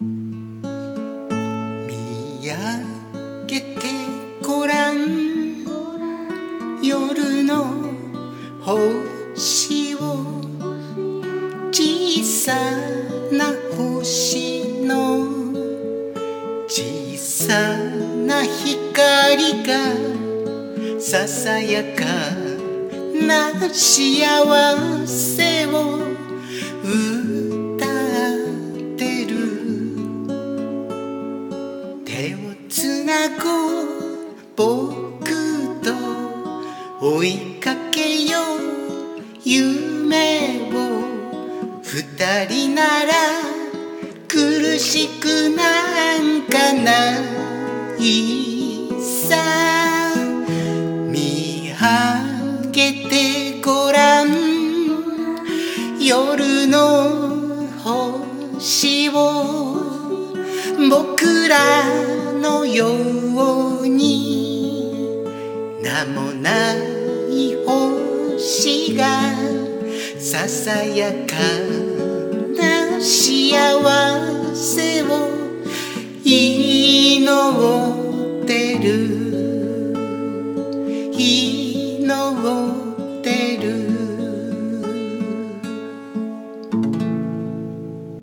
見上げてごらん夜の星を、小さな星の小さな光がささやかな幸せを歌ってる。手をつなごう僕と追いかけよう夢を。二人なら苦しくなんかないさ。見上げてごらん夜の星を、僕らのように名もない星がささやかな幸せを祈ってる祈ってる。